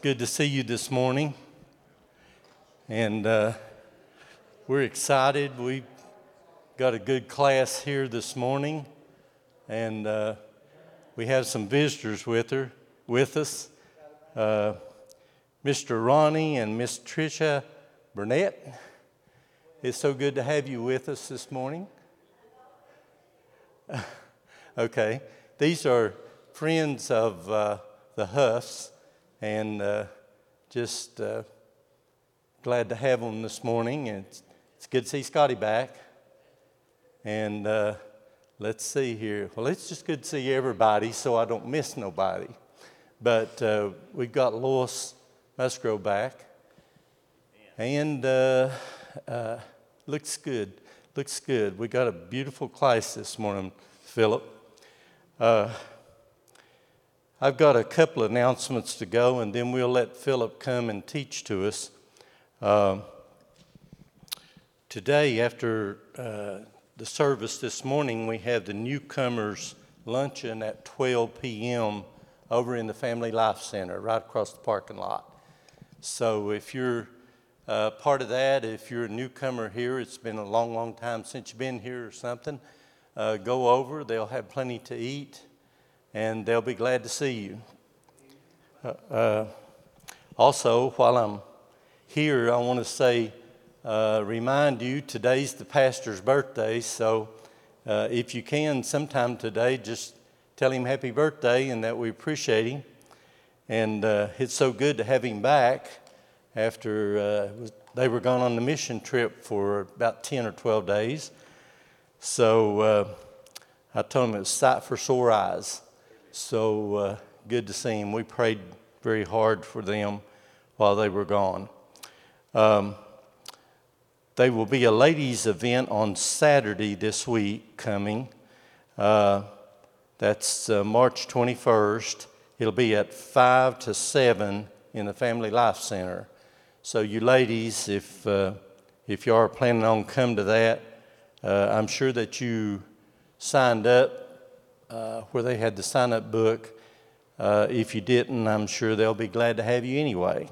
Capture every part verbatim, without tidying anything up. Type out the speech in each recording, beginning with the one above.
good to see you this morning, and uh, we're excited. We've got a good class here this morning, and uh, we have some visitors with her, with us, uh, Mister Ronnie and Miss Tricia Burnett. It's so good to have you with us this morning. Okay, these are friends of uh, the Huffs, and uh, just uh, glad to have them this morning. And it's, it's good to see Scotty back. And uh, let's see here. Well, it's just good to see everybody, so I don't miss nobody. But uh, we've got Lois Musgrove back, and uh, uh, looks good. Looks good. We got a beautiful class this morning, Philip. Uh, I've got a couple of announcements to go, and then we'll let Philip come and teach to us. Uh, today, after uh, the service this morning, we have the newcomers luncheon at twelve p.m. over in the Family Life Center, right across the parking lot. So if you're uh, part of that, if you're a newcomer here, it's been a long, long time since you've been here or something, uh, go over. They'll have plenty to eat, and they'll be glad to see you. Uh, uh, also, while I'm here, I want to say, uh, remind you, today's the pastor's birthday, so uh, if you can, sometime today, just tell him happy birthday and that we appreciate him. And uh, it's so good to have him back after uh, they were gone on the mission trip for about ten or twelve days. So uh, I told him it was sight for sore eyes. So uh, good to see him. We prayed very hard for them while they were gone. Um, there will be a ladies' event on Saturday this week coming. Uh, that's uh, March twenty-first. It'll be at five to seven in the Family Life Center. So you ladies, if uh, if you are planning on coming to that, uh, I'm sure that you signed up Uh, where they had the sign-up book. Uh, if you didn't, I'm sure they'll be glad to have you anyway.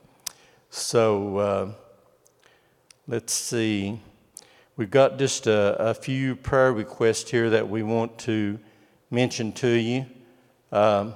So uh, let's see. We've got just a, a few prayer requests here that we want to mention to you. Um,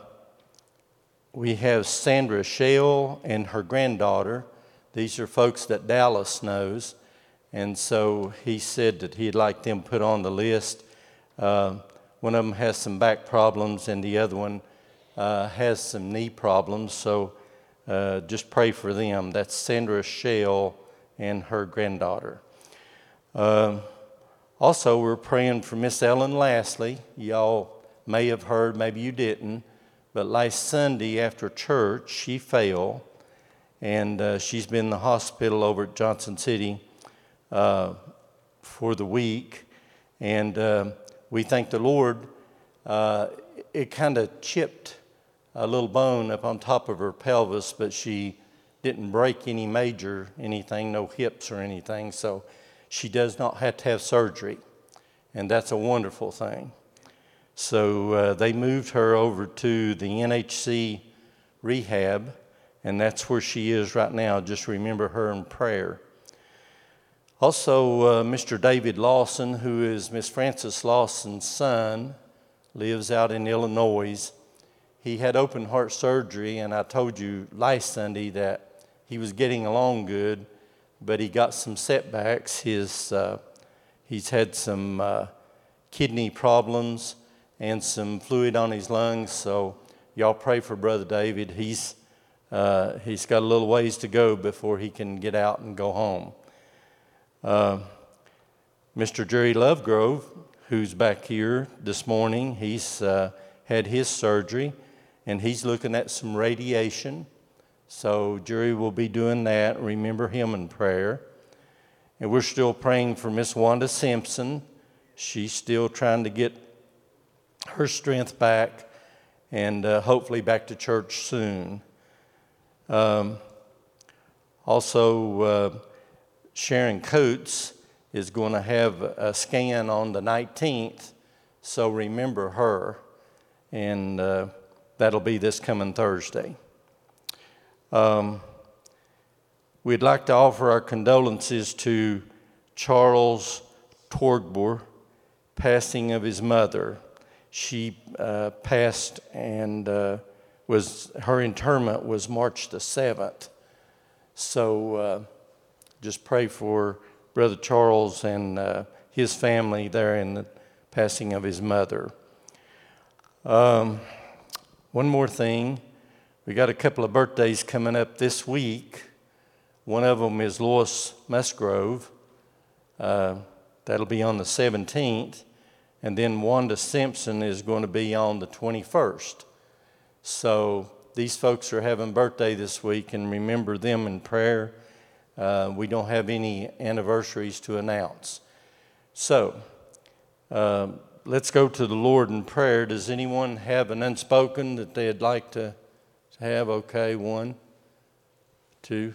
we have Sandra Shell and her granddaughter. These are folks that Dallas knows. And so he said that he'd like them put on the list. Uh, One of them has some back problems, and the other one uh, has some knee problems. So uh, just pray for them. That's Sandra Shell and her granddaughter. Uh, also, we're praying for Miss Ellen Lastly. Y'all may have heard, maybe you didn't, but last Sunday after church, she fell, and uh, she's been in the hospital over at Johnson City uh, for the week. And uh, we thank the Lord. Uh, it kind of chipped a little bone up on top of her pelvis, but she didn't break any major anything, no hips or anything. So she does not have to have surgery, and that's a wonderful thing. So uh, they moved her over to the N H C rehab, and that's where she is right now. Just remember her in prayer. Also, uh, Mister David Lawson, who is Miss Frances Lawson's son, lives out in Illinois. He had open heart surgery, and I told you last Sunday that he was getting along good, but he got some setbacks. His, uh, he's had some uh, kidney problems and some fluid on his lungs, so y'all pray for Brother David. He's, uh, he's got a little ways to go before he can get out and go home. Uh, Mister Jerry Lovegrove, who's back here this morning, he's uh, had his surgery, and he's looking at some radiation. So Jerry will be doing that. Remember him in prayer. And we're still praying for Miss Wanda Simpson. She's still trying to get her strength back, and uh, hopefully back to church soon. Um, also, uh, Sharon Coates is going to have a scan on the nineteenth, so remember her, and uh, that'll be this coming Thursday. Um, we'd like to offer our condolences to Charles Torgbor, passing of his mother. She uh, passed and uh, was her interment was March the seventh. So uh, just pray for Brother Charles and uh, his family there in the passing of his mother. Um, one more thing, we got a couple of birthdays coming up this week. One of them is Lois Musgrove. Uh, that'll be on the seventeenth. And then Wanda Simpson is going to be on the twenty-first. So these folks are having birthday this week, and remember them in prayer. Uh, we don't have any anniversaries to announce. So uh, let's go to the Lord in prayer. Does anyone have an unspoken that they'd like to have? Okay, one, two,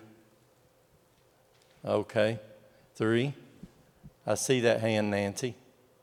okay, three. I see that hand, Nancy.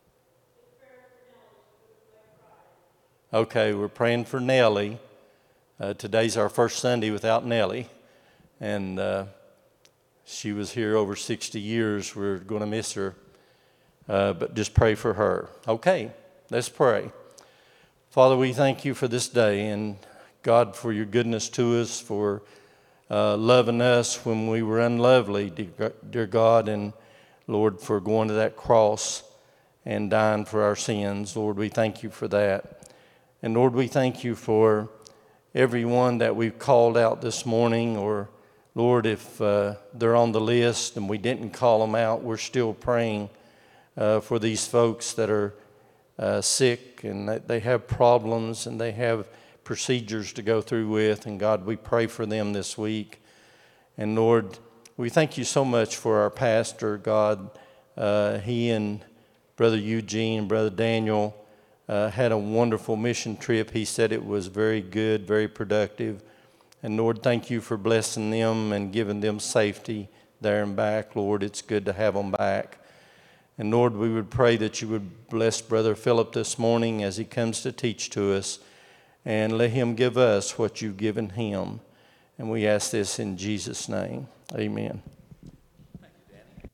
Okay, we're praying for Nellie. Uh, today's our first Sunday without Nellie, and uh, she was here over sixty years. We're going to miss her, uh, but just pray for her. Okay, let's pray. Father, we thank you for this day, and God, for your goodness to us, for uh, loving us when we were unlovely, dear, dear God, and Lord, for going to that cross and dying for our sins. Lord, we thank you for that. And Lord, we thank you for everyone that we've called out this morning, or Lord, if uh, they're on the list and we didn't call them out, we're still praying uh, for these folks that are uh, sick and that they have problems and they have procedures to go through with. And God, we pray for them this week. And Lord, we thank you so much for our pastor, God. Uh, he and Brother Eugene and Brother Daniel Uh, had a wonderful mission trip. He said it was very good, very productive. And Lord, thank you for blessing them and giving them safety there and back. Lord, it's good to have them back. And Lord, we would pray that you would bless Brother Philip this morning as he comes to teach to us, and let him give us what you've given him. And we ask this in Jesus' name. Amen. Thank you, Danny.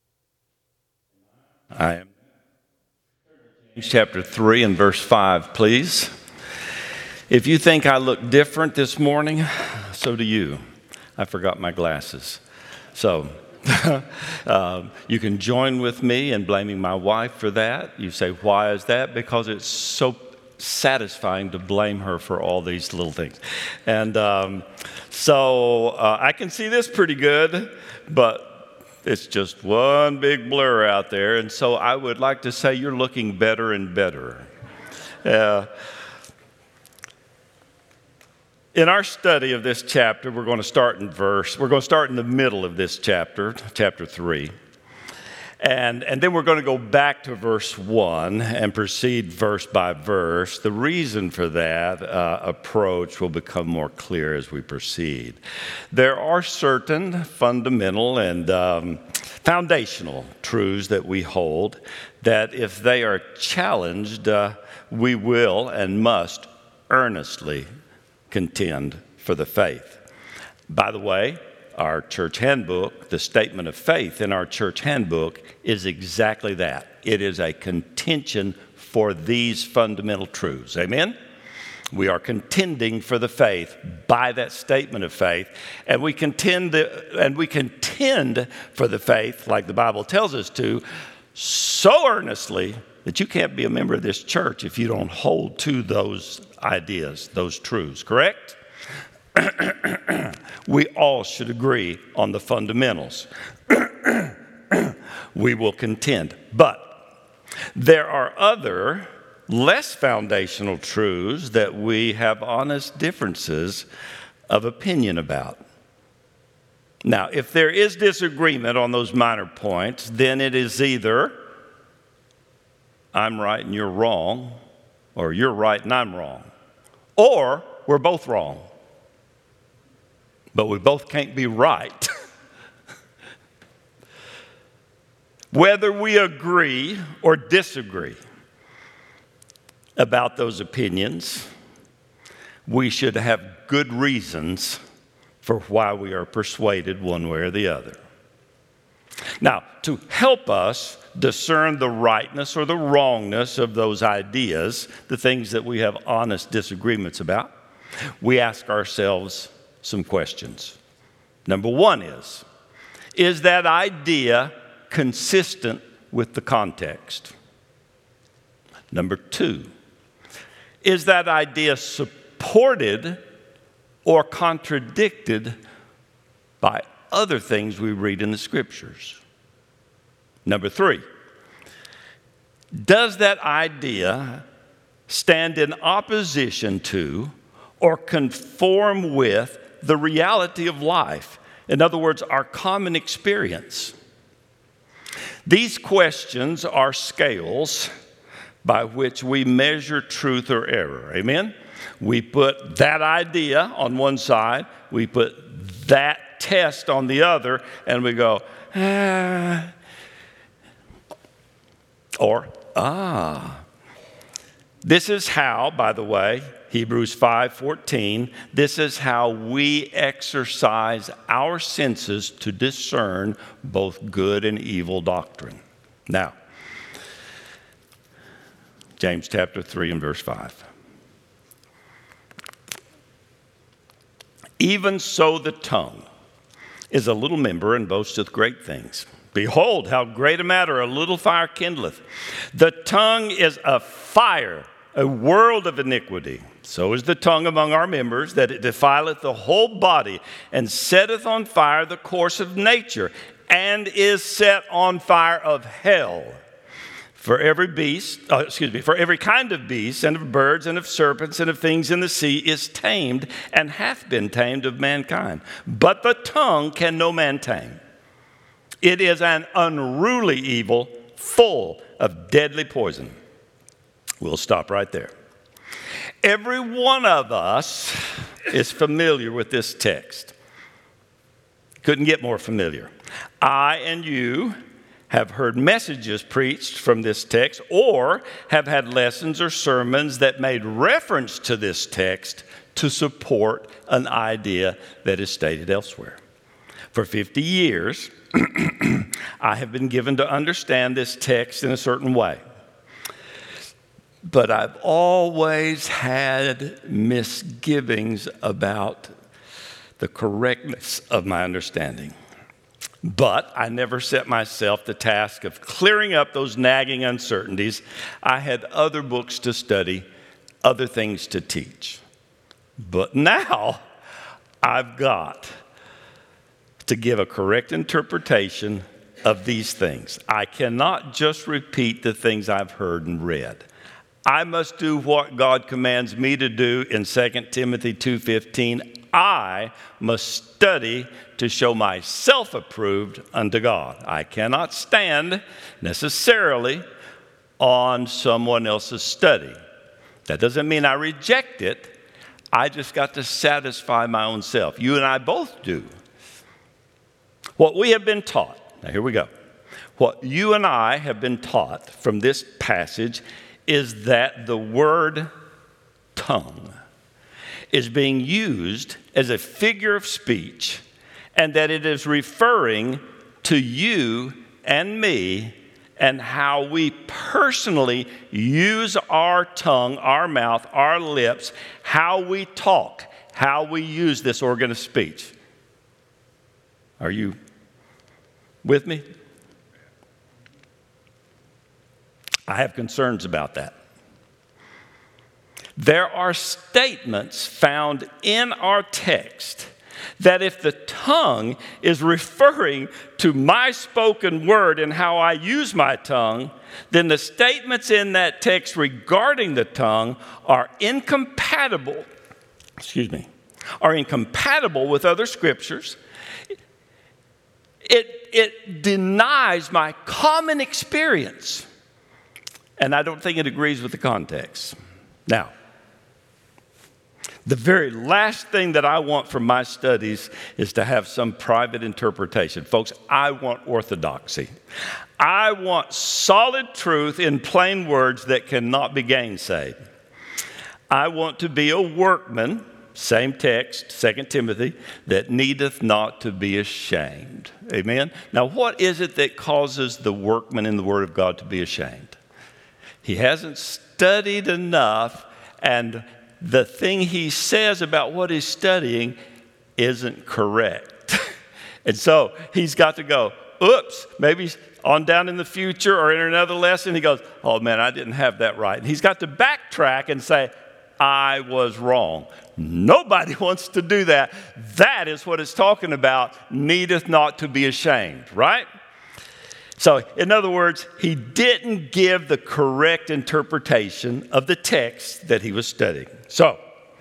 I am. Chapter three and verse five, please. If you think I look different this morning, so do you. I forgot my glasses. So uh, you can join with me in blaming my wife for that. You say, why is that? Because it's so satisfying to blame her for all these little things. And um, so uh, I can see this pretty good, but it's just one big blur out there. And so I would like to say you're looking better and better. Uh, in our study of this chapter, we're going to start in verse, we're going to start in the middle of this chapter, chapter three. And, and then we're going to go back to verse one and proceed verse by verse. The reason for that uh, approach will become more clear as we proceed. There are certain fundamental and um, foundational truths that we hold that if they are challenged, uh, we will and must earnestly contend for the faith. By the way, our church handbook, the statement of faith in our church handbook is exactly that. It is a contention for these fundamental truths. Amen? We are contending for the faith by that statement of faith, and we contend the, and we contend for the faith, like the Bible tells us to, so earnestly that you can't be a member of this church if you don't hold to those ideas, those truths. Correct? We all should agree on the fundamentals. We will contend. But there are other less foundational truths that we have honest differences of opinion about. Now, if there is disagreement on those minor points, then it is either I'm right and you're wrong, or you're right and I'm wrong, or we're both wrong. But we both can't be right. Whether we agree or disagree about those opinions, we should have good reasons for why we are persuaded one way or the other. Now, to help us discern the rightness or the wrongness of those ideas, the things that we have honest disagreements about, we ask ourselves some questions. Number one is, is that idea consistent with the context? Number two, is that idea supported or contradicted by other things we read in the Scriptures? Number three, does that idea stand in opposition to or conform with the reality of life? In other words, our common experience. These questions are scales by which we measure truth or error. Amen? We put that idea on one side, we put that test on the other, and we go, ah, or ah. This is how, by the way, Hebrews five fourteen, this is how we exercise our senses to discern both good and evil doctrine. Now, James chapter three and verse five. Even so the tongue is a little member and boasteth great things. Behold, how great a matter a little fire kindleth. The tongue is a fire, a world of iniquity. So is the tongue among our members, that it defileth the whole body, and setteth on fire the course of nature, and is set on fire of hell. For every beast, uh, excuse me, for every kind of beast, and of birds, and of serpents, and of things in the sea is tamed, and hath been tamed of mankind. But the tongue can no man tame. It is an unruly evil, full of deadly poison. We'll stop right there. Every one of us is familiar with this text. Couldn't get more familiar. I and you have heard messages preached from this text, or have had lessons or sermons that made reference to this text to support an idea that is stated elsewhere. For fifty years, I have been given to understand this text in a certain way. But I've always had misgivings about the correctness of my understanding. But I never set myself the task of clearing up those nagging uncertainties. I had other books to study, other things to teach. But now I've got to give a correct interpretation of these things. I cannot just repeat the things I've heard and read. I must do what God commands me to do in Second Timothy two fifteen. I must study to show myself approved unto God. I cannot stand necessarily on someone else's study. That doesn't mean I reject it. I just got to satisfy my own self. You and I both do. What we have been taught, now here we go. What you and I have been taught from this passage is that the word tongue is being used as a figure of speech, and that it is referring to you and me and how we personally use our tongue, our mouth, our lips, how we talk, how we use this organ of speech. Are you with me? I have concerns about that. There are statements found in our text that if the tongue is referring to my spoken word and how I use my tongue, then the statements in that text regarding the tongue are incompatible, excuse me, are incompatible with other scriptures. It, it denies my common experience, and I don't think it agrees with the context. Now, the very last thing that I want from my studies is to have some private interpretation. Folks, I want orthodoxy. I want solid truth in plain words that cannot be gainsaid. I want to be a workman same text, Second Timothy, that needeth not to be ashamed. Amen? Now, what is it that causes the workman in the Word of God to be ashamed? He hasn't studied enough, and the thing he says about what he's studying isn't correct. And so he's got to go, oops, maybe on down in the future or in another lesson, he goes, oh man, I didn't have that right. And he's got to backtrack and say, I was wrong. Nobody wants to do that. That is what it's talking about, needeth not to be ashamed, right? So, in other words, he didn't give the correct interpretation of the text that he was studying. So,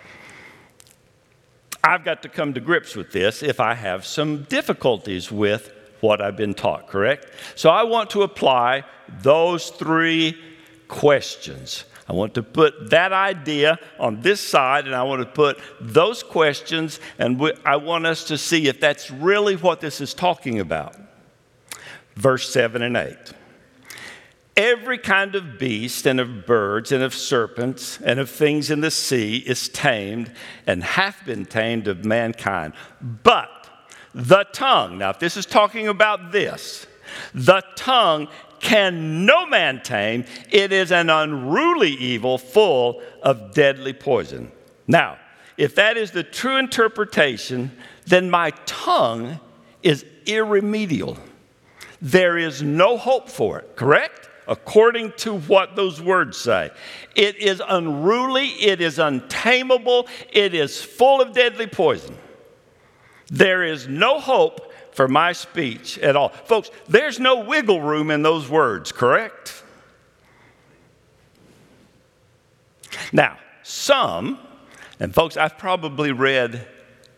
I've got to come to grips with this if I have some difficulties with what I've been taught, correct? So, I want to apply those three questions. I want to put that idea on this side, and I want to put those questions, and I want us to see if that's really what this is talking about. Verse seven and eight. Every kind of beast and of birds and of serpents and of things in the sea is tamed and hath been tamed of mankind. But the tongue, now if this is talking about this, the tongue can no man tame. It is an unruly evil full of deadly poison. Now, if that is the true interpretation, then my tongue is irremediable. There is no hope for it, correct? According to what those words say. It is unruly, it is untamable, it is full of deadly poison. There is no hope for my speech at all. Folks, there's no wiggle room in those words, correct? Now, some, and folks, I've probably read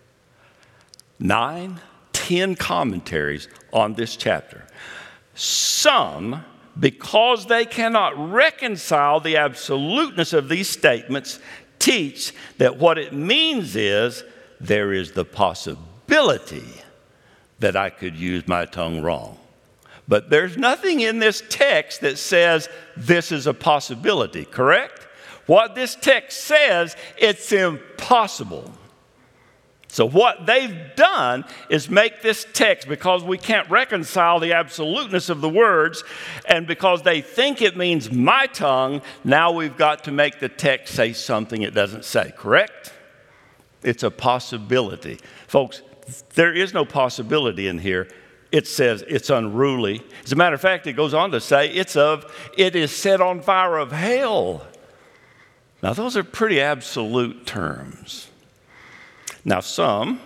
nine, ten commentaries on this chapter. Some, because they cannot reconcile the absoluteness of these statements, teach that what it means is there is the possibility that I could use my tongue wrong. But there's nothing in this text that says this is a possibility, correct? What this text says, it's impossible. So what they've done is make this text, because we can't reconcile the absoluteness of the words, and because they think it means my tongue, now we've got to make the text say something it doesn't say, correct? It's a possibility. Folks, there is no possibility in here. It says it's unruly. As a matter of fact, it goes on to say it's of, it is set on fire of hell. Now, those are pretty absolute terms. Now, some,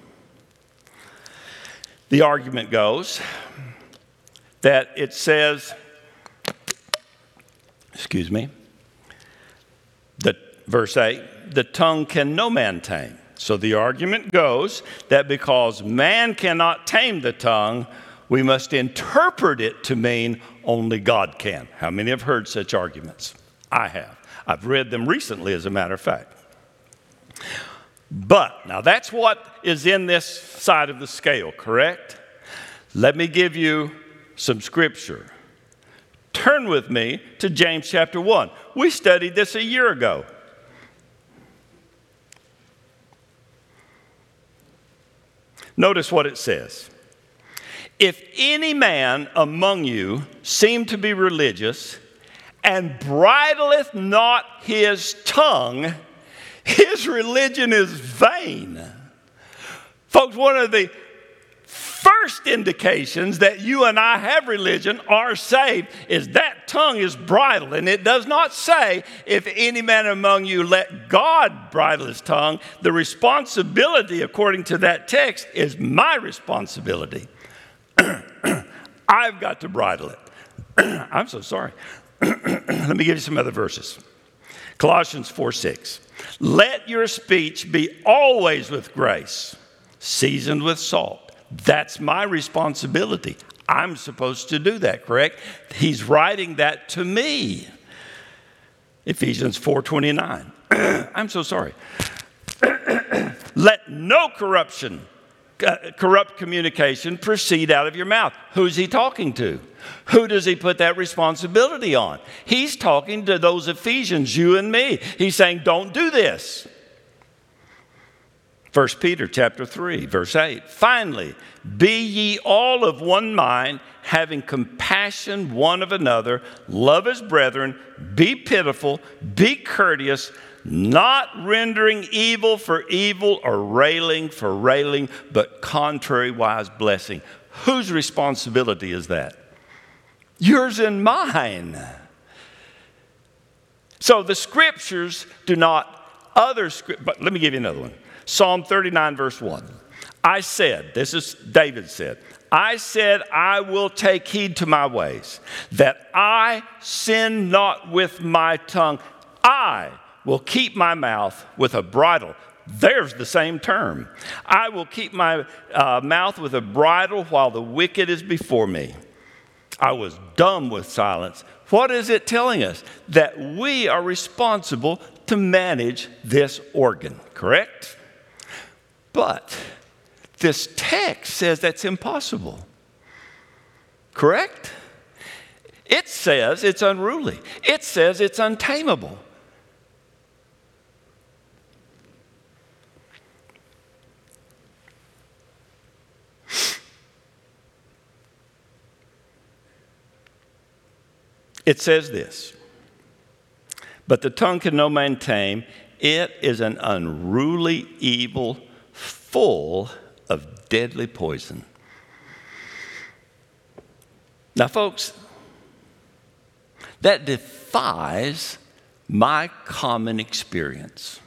the argument goes that it says, excuse me, the, verse eight, the tongue can no man tame. So the argument goes that because man cannot tame the tongue, we must interpret it to mean only God can. How many have heard such arguments? I have. I've read them recently, as a matter of fact. But, now that's what is in this side of the scale, correct? Let me give you some scripture. Turn with me to James chapter one. We studied this a year ago. Notice what it says. If any man among you seem to be religious and bridleth not his tongue, his religion is vain. Folks, one of the first indications that you and I have religion, are saved, is that tongue is bridled. And it does not say, if any man among you let God bridle his tongue. The responsibility, according to that text, is my responsibility. I've got to bridle it. I'm so sorry. Let me give you some other verses. Colossians four six. Let your speech be always with grace, seasoned with salt. That's my responsibility. I'm supposed to do that, correct? He's writing that to me. Ephesians four twenty-nine. I'm so sorry. Let no corruption, uh, corrupt communication proceed out of your mouth. Who's he talking to? Who does he put that responsibility on? He's talking to those Ephesians, you and me. He's saying, don't do this. First Peter chapter three, verse eight. Finally, be ye all of one mind, having compassion one of another, love as brethren, be pitiful, be courteous, not rendering evil for evil or railing for railing, but contrariwise blessing. Whose responsibility is that? Yours and mine. So the scriptures do not, other script, but let me give you another one. Psalm thirty-nine, verse one. I said, this is David said, I said, I will take heed to my ways, that I sin not with my tongue. I will keep my mouth with a bridle. There's the same term. I will keep my uh, mouth with a bridle while the wicked is before me. I was dumb with silence. What is it telling us? That we are responsible to manage this organ, correct? But this text says that's impossible, correct? It says it's unruly. It says it's untamable. It says this, but the tongue can no man tame. It is an unruly evil full of deadly poison. Now, folks, that defies my common experience.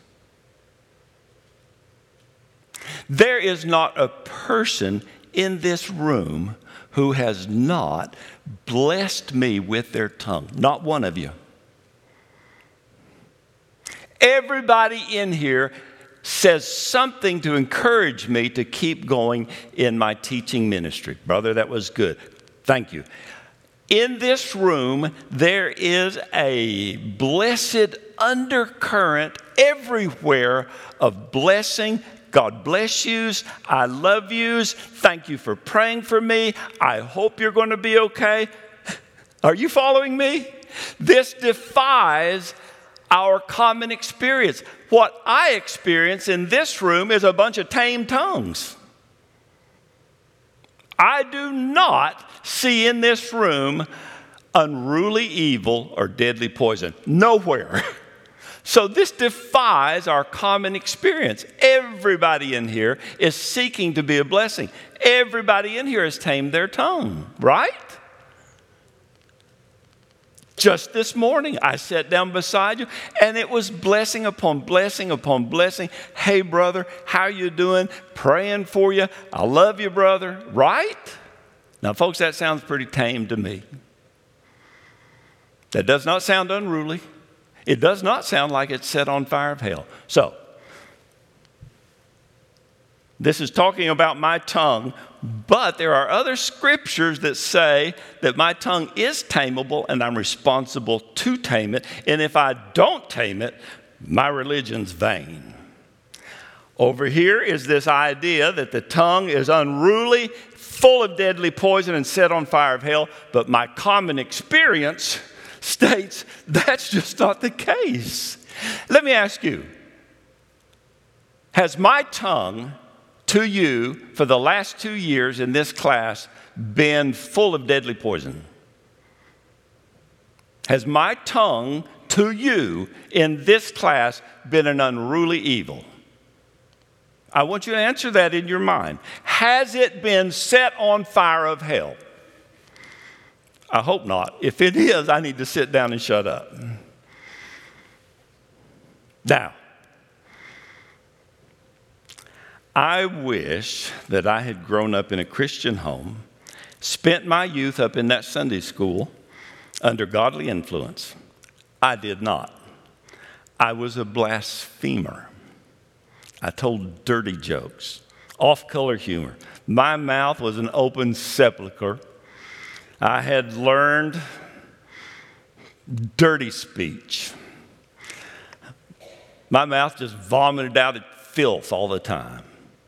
There is not a person in this room who has not blessed me with their tongue. Not one of you. Everybody in here says something to encourage me to keep going in my teaching ministry. Brother, that was good. Thank you. In this room, there is a blessed undercurrent everywhere of blessing. God bless yous. I love yous. Thank you for praying for me. I hope you're going to be okay. Are you following me? This defies our common experience. What I experience in this room is a bunch of tame tongues. I do not see in this room unruly evil or deadly poison. Nowhere. So this defies our common experience. Everybody in here is seeking to be a blessing. Everybody in here has tamed their tongue, right? Just this morning, I sat down beside you, and it was blessing upon blessing upon blessing. Hey, brother, how you doing? Praying for you. I love you, brother. Right? Now, folks, that sounds pretty tame to me. That does not sound unruly. It does not sound like it's set on fire of hell. So, this is talking about my tongue, but there are other scriptures that say that my tongue is tameable and I'm responsible to tame it. And if I don't tame it, my religion's vain. Over here is this idea that the tongue is unruly, full of deadly poison, and set on fire of hell. But my common experience states that's just not the case. Let me ask you, has my tongue to you for the last two years in this class been full of deadly poison? Has my tongue to you in this class been an unruly evil? I want you to answer that in your mind. Has it been set on fire of hell? I hope not. If it is, I need to sit down and shut up. Now, I wish that I had grown up in a Christian home, spent my youth up in that Sunday school under godly influence. I did not. I was a blasphemer. I told dirty jokes, off-color humor. My mouth was an open sepulcher. I had learned dirty speech. My mouth just vomited out filth all the time.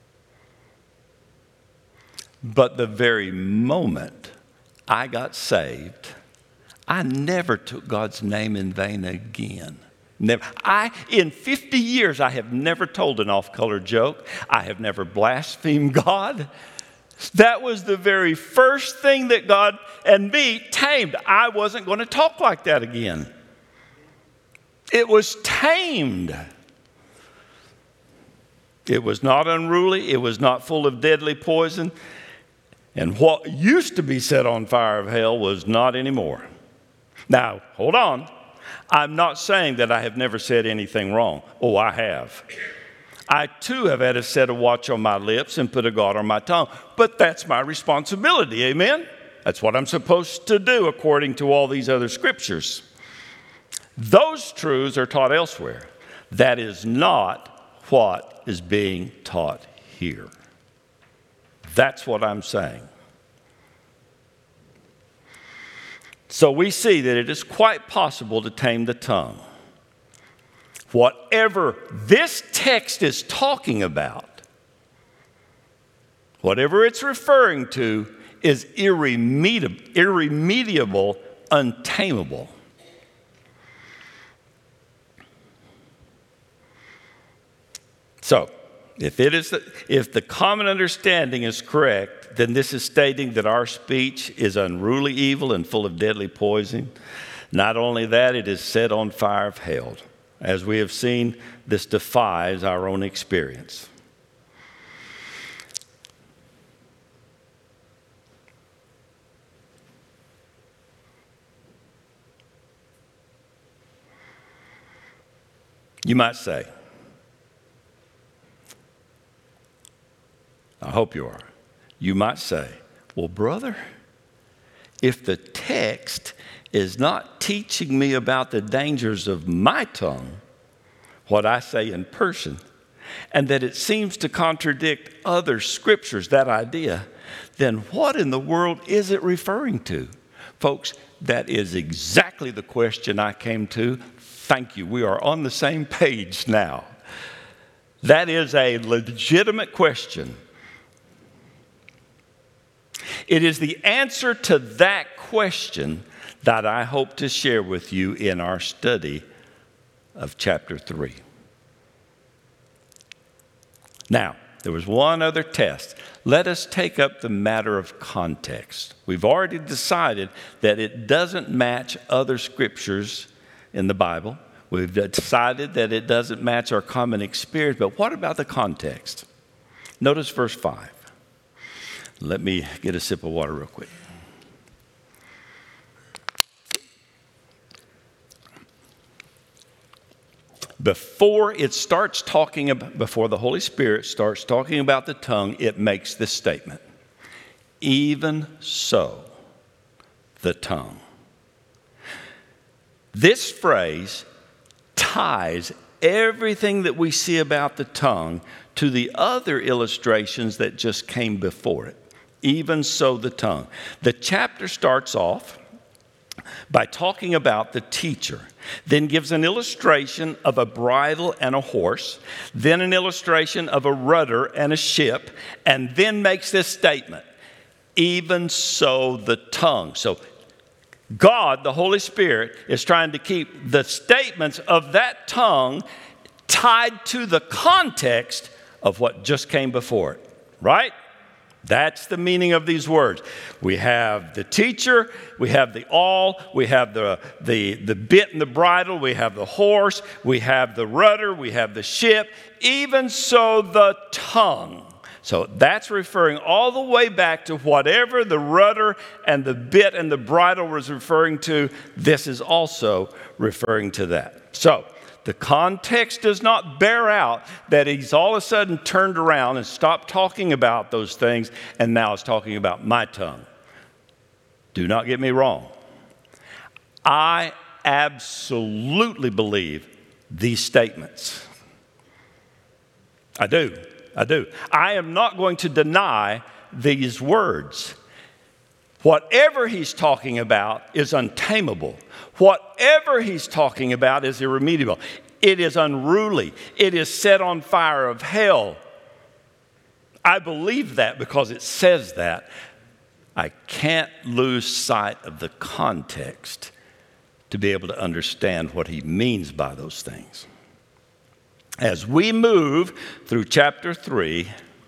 But the very moment I got saved, I never took God's name in vain again. Never. I, in fifty years, I have never told an off-color joke. I have never blasphemed God. That was the very first thing that God and me tamed. I wasn't going to talk like that again. It was tamed. It was not unruly. It was not full of deadly poison. And what used to be set on fire of hell was not anymore. Now, hold on. I'm not saying that I have never said anything wrong. Oh, I have. I too have had a set of watch on my lips and put a guard on my tongue. But that's my responsibility, amen? That's what I'm supposed to do according to all these other scriptures. Those truths are taught elsewhere. That is not what is being taught here. That's what I'm saying. So we see that it is quite possible to tame the tongue. Whatever this text is talking about, whatever it's referring to, is irremediable, irremediable, untamable. So, if it is, the, if the common understanding is correct, then this is stating that our speech is unruly evil and full of deadly poison. Not only that, it is set on fire of hell. As we have seen, this defies our own experience. You might say, I hope you are. You might say, well, brother, if the text is not teaching me about the dangers of my tongue, what I say in person, and that it seems to contradict other scriptures, that idea, then what in the world is it referring to? Folks, that is exactly the question I came to. Thank you. We are on the same page now. That is a legitimate question. It is the answer to that question that I hope to share with you in our study of chapter three. Now, there was one other test. Let us take up the matter of context. We've already decided that it doesn't match other scriptures in the Bible. We've decided that it doesn't match our common experience, but what about the context? Notice verse five. Let me get a sip of water real quick. Before it starts talking about, before the Holy Spirit starts talking about the tongue, it makes this statement. Even so, the tongue. This phrase ties everything that we see about the tongue to the other illustrations that just came before it. Even so, the tongue. The chapter starts off by talking about the teacher, then gives an illustration of a bridle and a horse, then an illustration of a rudder and a ship, and then makes this statement, even so the tongue. So God, the Holy Spirit, is trying to keep the statements of that tongue tied to the context of what just came before it, right? That's the meaning of these words. We have the teacher, we have the awl, we have the, the, the bit and the bridle, we have the horse, we have the rudder, we have the ship, even so the tongue. So that's referring all the way back to whatever the rudder and the bit and the bridle was referring to. This is also referring to that. So the context does not bear out that he's all of a sudden turned around and stopped talking about those things and now is talking about my tongue. Do not get me wrong. I absolutely believe these statements. I do. I do. I am not going to deny these words. Whatever he's talking about is untamable. Whatever he's talking about is irremediable. It is unruly. It is set on fire of hell. I believe that because it says that. I can't lose sight of the context to be able to understand what he means by those things. As we move through chapter three,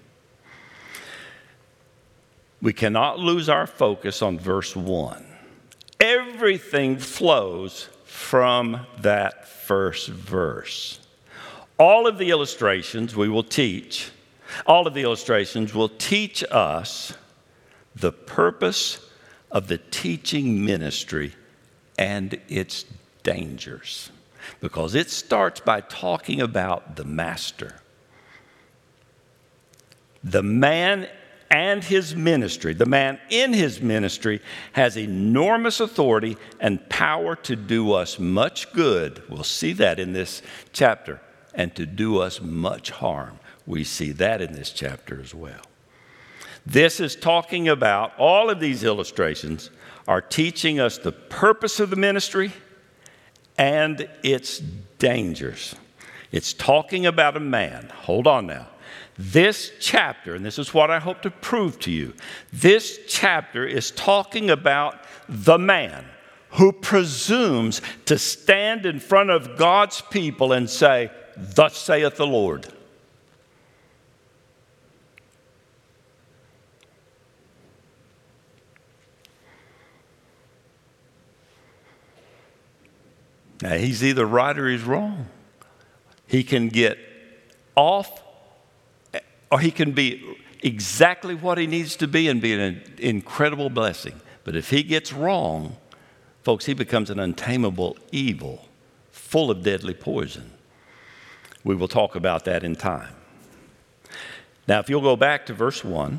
we cannot lose our focus on verse one. Everything flows from that first verse. All of the illustrations we will teach, all of the illustrations will teach us the purpose of the teaching ministry and its dangers. Because it starts by talking about the master. The man and his ministry, the man in his ministry has enormous authority and power to do us much good. We'll see that in this chapter. And to do us much harm. We see that in this chapter as well. This is talking about, all of these illustrations are teaching us the purpose of the ministry and its dangers. It's talking about a man. Hold on now. This chapter, and this is what I hope to prove to you, this chapter is talking about the man who presumes to stand in front of God's people and say, "Thus saith the Lord." Now, he's either right or he's wrong. He can get off, or he can be exactly what he needs to be and be an incredible blessing. But if he gets wrong, folks, he becomes an untamable evil, full of deadly poison. We will talk about that in time. Now, if you'll go back to verse one.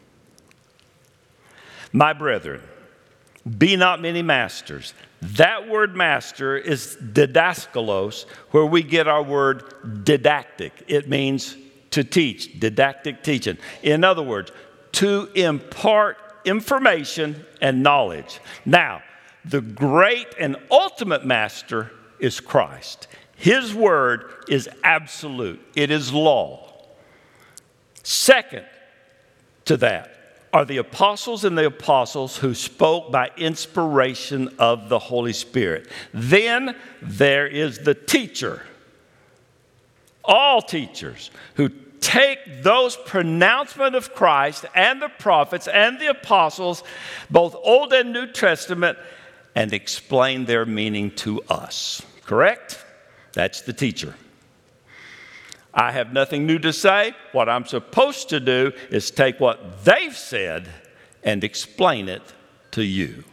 My brethren, be not many masters. That word master is didaskalos, where we get our word didactic. It means to teach, didactic teaching. In other words, to impart information and knowledge. Now, the great and ultimate master is Christ. His word is absolute. It is law. Second to that are the apostles and the apostles who spoke by inspiration of the Holy Spirit. Then there is the teacher. All teachers who take those pronouncements of Christ and the prophets and the apostles, both Old and New Testament, and explain their meaning to us. Correct? That's the teacher. I have nothing new to say. What I'm supposed to do is take what they've said and explain it to you.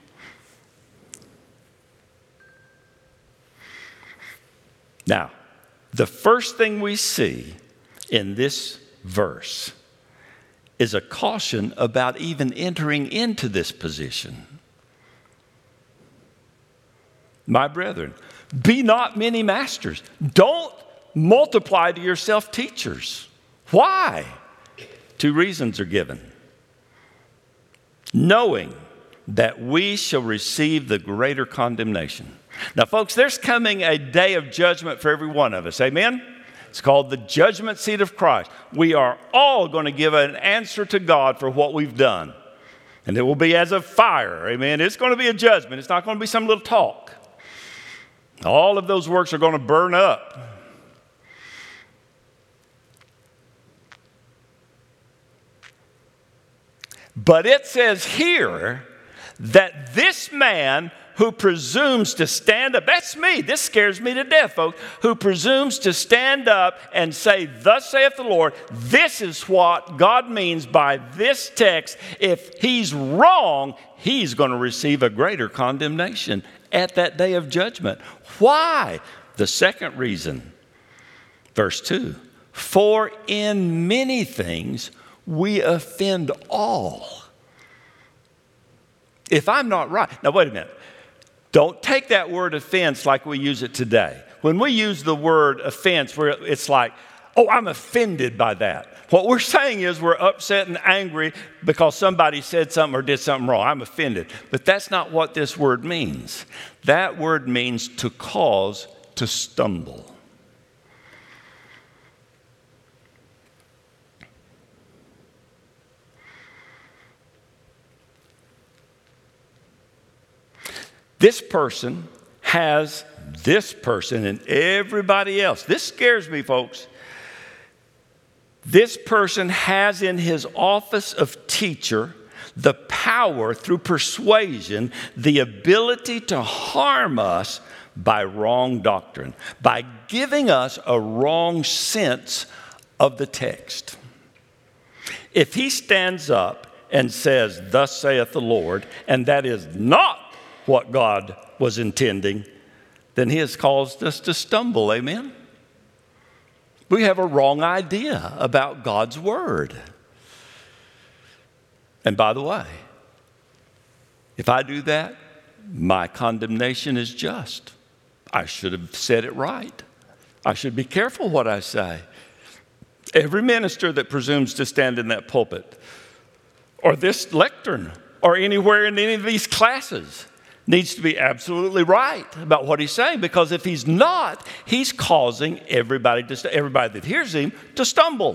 Now, the first thing we see in this verse is a caution about even entering into this position. My brethren, be not many masters. Don't multiply to yourself teachers. Why? Two reasons are given. Knowing that we shall receive the greater condemnation. Now, folks, there's coming a day of judgment for every one of us. Amen? It's called the judgment seat of Christ. We are all going to give an answer to God for what we've done. And it will be as a fire. Amen? It's going to be a judgment. It's not going to be some little talk. All of those works are going to burn up. But it says here that this man who presumes to stand up, that's me, this scares me to death, folks, who presumes to stand up and say, "Thus saith the Lord," this is what God means by this text. If he's wrong, he's going to receive a greater condemnation at that day of judgment. Why? The second reason, verse two, for in many things we offend all. If I'm not right, now wait a minute. Don't take that word offense like we use it today. When we use the word offense, where it's like, "Oh, I'm offended by that." What we're saying is we're upset and angry because somebody said something or did something wrong. I'm offended. But that's not what this word means. That word means to cause to stumble. This person has this person and everybody else. This scares me, folks. This person has in his office of teacher the power through persuasion, the ability to harm us by wrong doctrine, by giving us a wrong sense of the text. If he stands up and says, "Thus saith the Lord," and that is not what God was intending, then he has caused us to stumble, amen? We have a wrong idea about God's word. And by the way, if I do that, my condemnation is just. I should have said it right. I should be careful what I say. Every minister that presumes to stand in that pulpit or this lectern or anywhere in any of these classes needs to be absolutely right about what he's saying, because if he's not, he's causing everybody to everybody that hears him to stumble.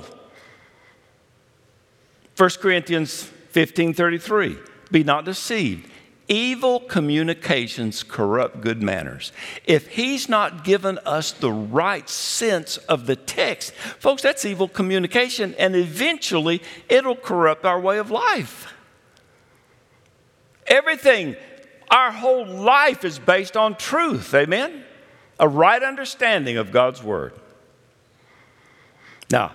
First Corinthians fifteen thirty-three, be not deceived. Evil communications corrupt good manners. If he's not given us the right sense of the text, folks, that's evil communication, and eventually it'll corrupt our way of life. Everything, our whole life is based on truth, amen? A right understanding of God's word. Now,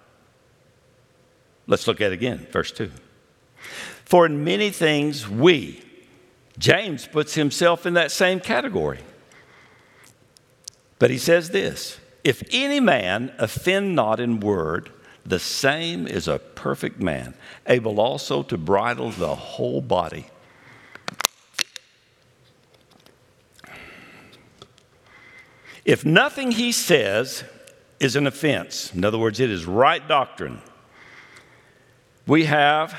let's look at it again, verse two. For in many things we, James puts himself in that same category. But he says this, if any man offend not in word, the same is a perfect man, able also to bridle the whole body. If nothing he says is an offense, in other words, it is right doctrine, we have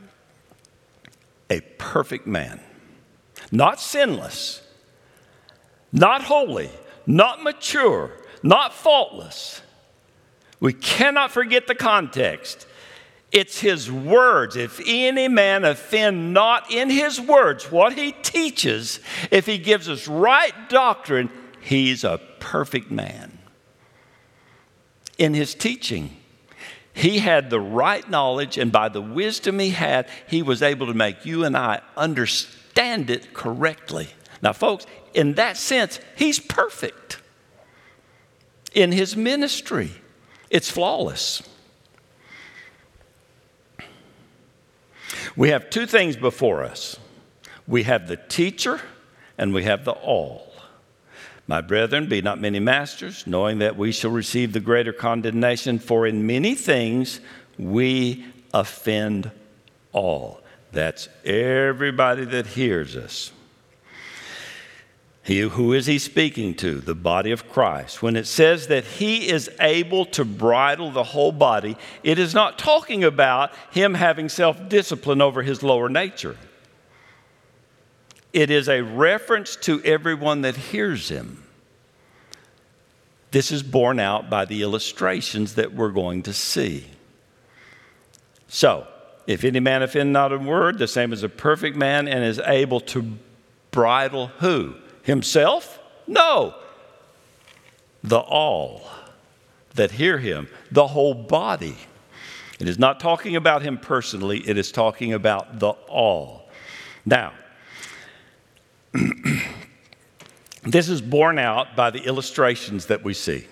a perfect man. Not sinless, not holy, not mature, not faultless. We cannot forget the context. It's his words. If any man offend not in his words, what he teaches, if he gives us right doctrine, he's a perfect man. In his teaching, he had the right knowledge, and by the wisdom he had, he was able to make you and I understand it correctly. Now, folks, in that sense, he's perfect. In his ministry, it's flawless. We have two things before us. We have the teacher and we have the all. My brethren, be not many masters, knowing that we shall receive the greater condemnation, for in many things we offend all. That's everybody that hears us. He, who is he speaking to? The body of Christ. When it says that he is able to bridle the whole body, it is not talking about him having self-discipline over his lower nature. It is a reference to everyone that hears him. This is borne out by the illustrations that we're going to see. So, if any man offend not in word, the same as a perfect man, and is able to bridle who? Himself? No. The all that hear him, the whole body. It is not talking about him personally, it is talking about the all. Now, this is borne out by the illustrations that we see.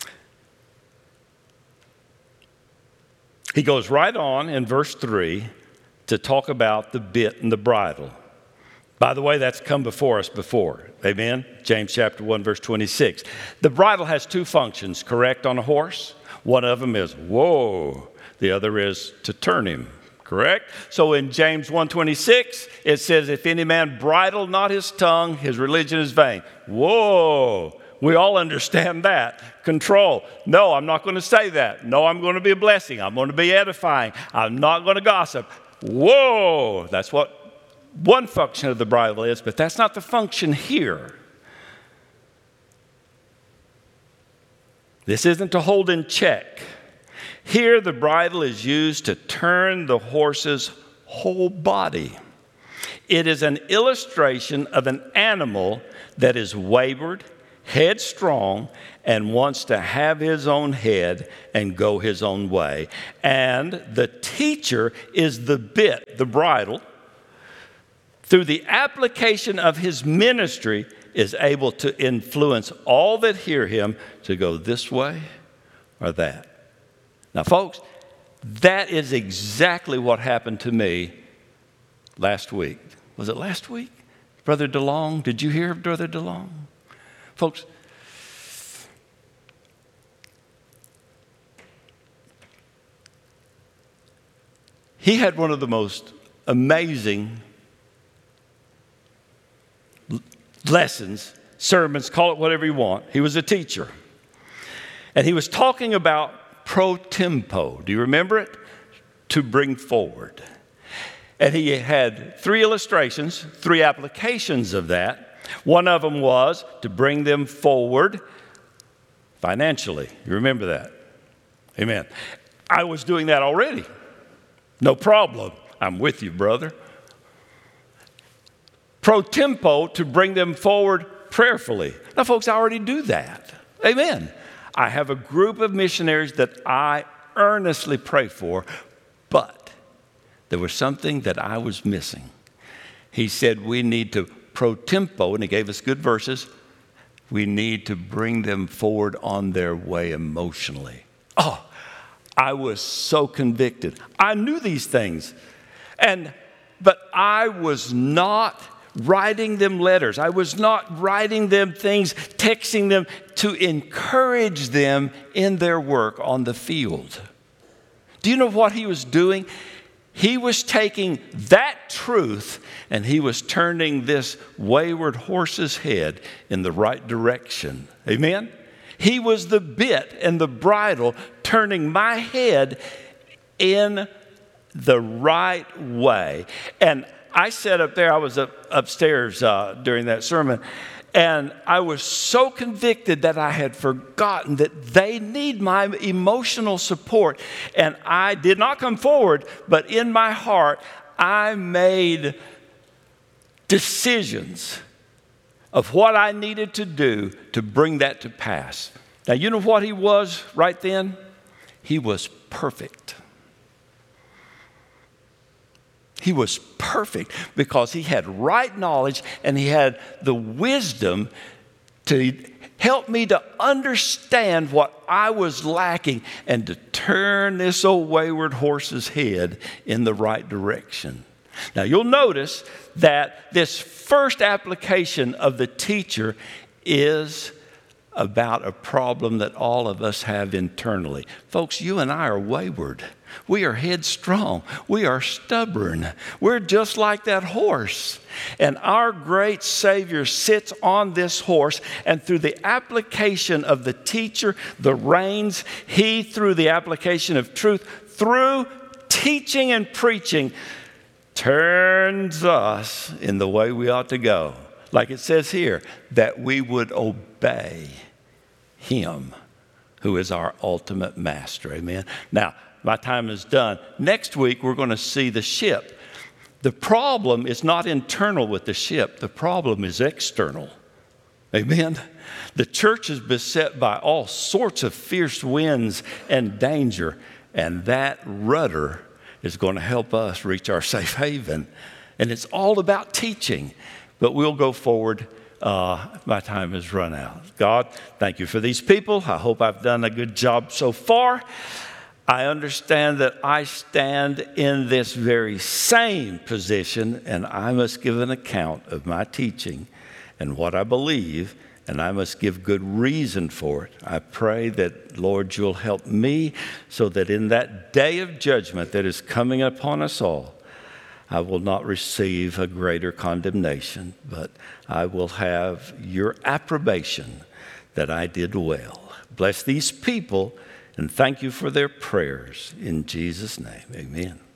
He goes right on in verse three to talk about the bit and the bridle. By the way, that's come before us before. Amen? James chapter one, verse twenty-six. The bridle has two functions, correct, on a horse? One of them is, whoa. The other is to turn him, correct? So in James one twenty-six, it says, if any man bridle not his tongue, his religion is vain. Whoa. We all understand that. Control. No, I'm not going to say that. No, I'm going to be a blessing. I'm going to be edifying. I'm not going to gossip. Whoa! That's what one function of the bridle is, but that's not the function here. This isn't to hold in check. Here, the bridle is used to turn the horse's whole body. It is an illustration of an animal that is wayward, headstrong, and wants to have his own head and go his own way. And the teacher is the bit, the bridle, through the application of his ministry, is able to influence all that hear him to go this way or that. Now, folks, that is exactly what happened to me last week. Was it last week? Brother DeLong, did you hear of Brother DeLong? Folks, he had one of the most amazing lessons, sermons, call it whatever you want. He was a teacher. And he was talking about pro tempo. Do you remember it? To bring forward. And he had three illustrations, three applications of that. One of them was to bring them forward financially. You remember that? Amen. I was doing that already. No problem. I'm with you, brother. Pro tempo, to bring them forward prayerfully. Now, folks, I already do that. Amen. I have a group of missionaries that I earnestly pray for, but there was something that I was missing. He said we need to pro tempo, and he gave us good verses. We need to bring them forward on their way emotionally. Oh, I was so convicted. I knew these things, and but I was not writing them letters. I was not writing them things, texting them to encourage them in their work on the field. Do you know what he was doing? He was taking that truth and he was turning this wayward horse's head in the right direction. Amen? He was the bit and the bridle turning my head in the right way. And I sat up there, I was up, upstairs uh, during that sermon, and I was so convicted that I had forgotten that they need my emotional support. And I did not come forward, but in my heart, I made decisions of what I needed to do to bring that to pass. Now, you know what he was right then? He was perfect. He was perfect because he had right knowledge and he had the wisdom to help me to understand what I was lacking and to turn this old wayward horse's head in the right direction. Now, you'll notice that this first application of the teacher is about a problem that all of us have internally. Folks, you and I are wayward. We are headstrong. We are stubborn. We're just like that horse. And our great Savior sits on this horse, and through the application of the teacher, the reins, he, through the application of truth, through teaching and preaching, turns us in the way we ought to go. Like it says here, that we would obey him who is our ultimate master. Amen. Now, my time is done. Next week, we're going to see the ship. The problem is not internal with the ship. The problem is external. Amen. The church is beset by all sorts of fierce winds and danger, and that rudder is going to help us reach our safe haven. And it's all about teaching, but we'll go forward. Uh, my time has run out. God, thank you for these people. I hope I've done a good job so far. I understand that I stand in this very same position, and I must give an account of my teaching and what I believe, and I must give good reason for it. I pray that, Lord, you'll help me so that in that day of judgment that is coming upon us all, I will not receive a greater condemnation, but I will have your approbation that I did well. Bless these people and thank you for their prayers. In Jesus' name, amen.